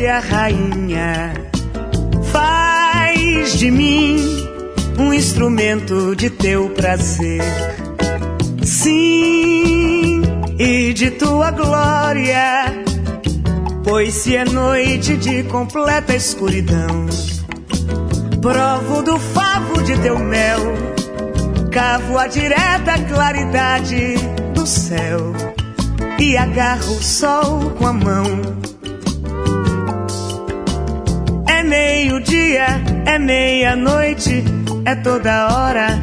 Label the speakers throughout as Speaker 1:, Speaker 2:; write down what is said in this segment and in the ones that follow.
Speaker 1: abelha rainha, faz de mim um instrumento de teu prazer. Sim, e de tua glória, pois se é noite de completa escuridão, provo do favo de teu mel, cavo a direta claridade do céu e agarro o sol com a mão. É meio-dia, é meia-noite, é toda hora.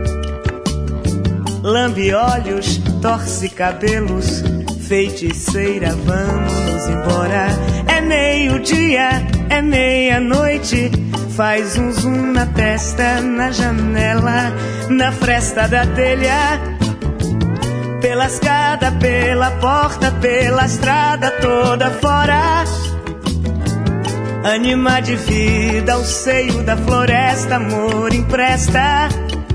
Speaker 1: Lambe olhos, torce cabelos, feiticeira, vamos embora. É meio-dia, é meia-noite, faz um zoom na testa, na janela, na fresta da telha, pela escada, pela porta, pela estrada toda fora. Anima de vida, o seio da floresta, amor empresta.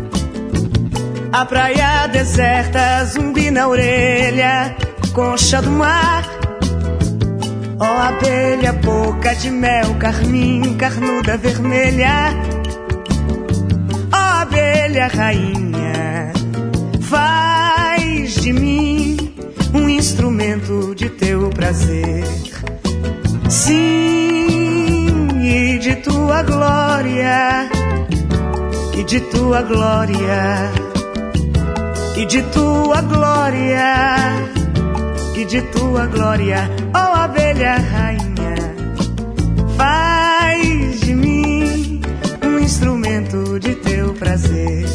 Speaker 1: A praia deserta, zumbi na orelha, concha do mar. Ó abelha, boca de mel, carmim, carnuda vermelha. Ó abelha rainha, faz de mim um instrumento de teu prazer. Sim, e de tua glória, e de tua glória, e de tua glória, e de tua glória, ó abelha rainha, faz de mim um instrumento de teu prazer.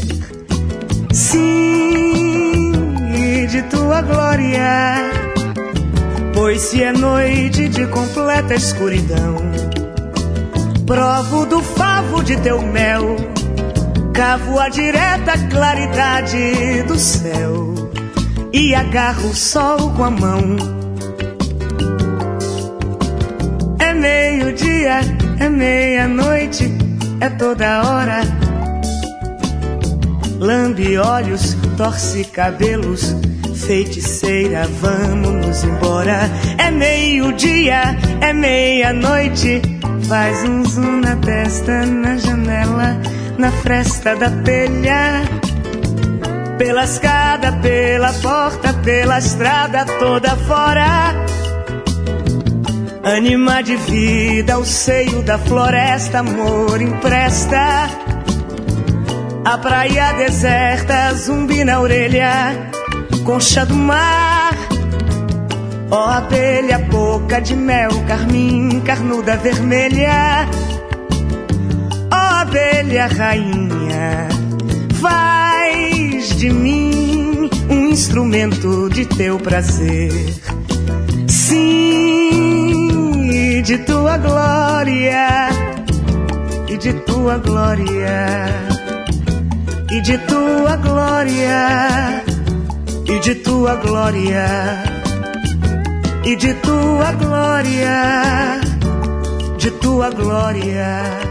Speaker 1: Sim, e de tua glória, pois se é noite de completa escuridão, provo do favo de teu mel, cavo a direta claridade do céu e agarro o sol com a mão. É meio-dia, é meia-noite, é toda hora. Lambe olhos, torce cabelos, feiticeira, vamos embora. É meio-dia, é meia-noite, faz um zoom na testa, na janela, na fresta da telha, pela escada, pela porta, pela estrada toda fora. Anima de vida, o seio da floresta, amor empresta. A praia deserta, zumbi na orelha, concha do mar. Ó abelha, boca de mel, carmim, carnuda vermelha. Ó abelha rainha, faz de mim um instrumento de teu prazer. Sim, e de tua glória, e de tua glória, e de tua glória, e de tua glória, e de tua glória, de tua glória.